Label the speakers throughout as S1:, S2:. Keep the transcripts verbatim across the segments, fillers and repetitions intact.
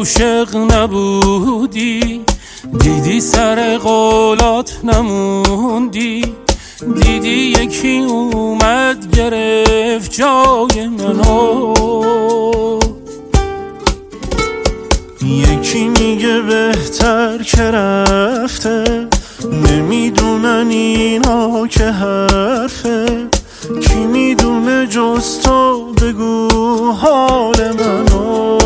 S1: عاشق نبودی، دیدی سر قولات نموندی، دیدی یکی اومد گرفت جای منو.
S2: یکی میگه بهتر که رفته، نمیدونن اینا که حرفه. کی میدونه جز تو، بگو حال منو.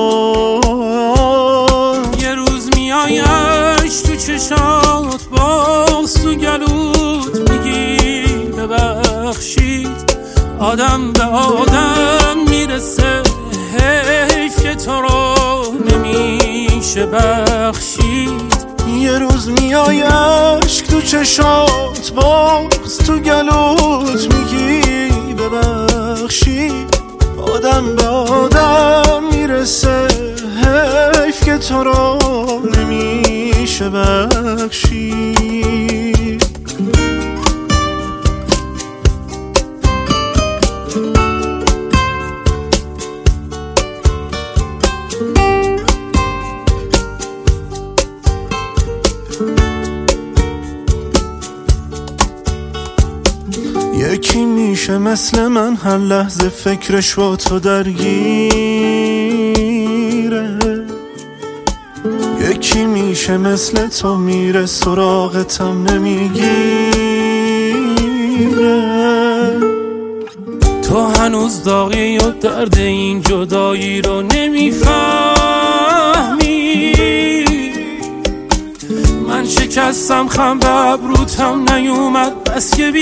S1: یه روز میایش تو چشات، باز تو گلوت میگی ببخشید. آدم به آدم میرسه، حیف که تو رو نمیشه بخشید.
S2: یه روز میای عشق تو چشات، باز تو گلوت میگی ببخشید. آدم به آدم میرسه، حیف که تو رو نمیشه بخشید. یکی میشه مثل من هر لحظه فکرش با تو درگیره. یکی میشه مثل تو میره سراغتم نمیگیره.
S1: تو هنوز داغی و درد این جدایی رو نمیفهمی. من شکستم خم به ابروتم نیومد بس که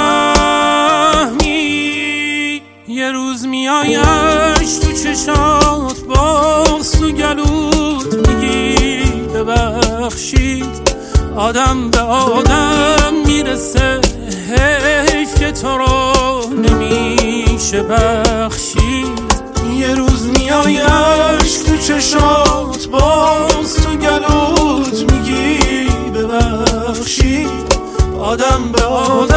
S1: بیرحمی. یه روز میایش تو چشات، باز تو گلوت میگی ببخشید. آدم به آدم میرسه، حیف که تو رو نمیشه بخشید.
S2: یه روز میایش تو چشات، باز تو گلوت میگی ببخشید. آدم به آدم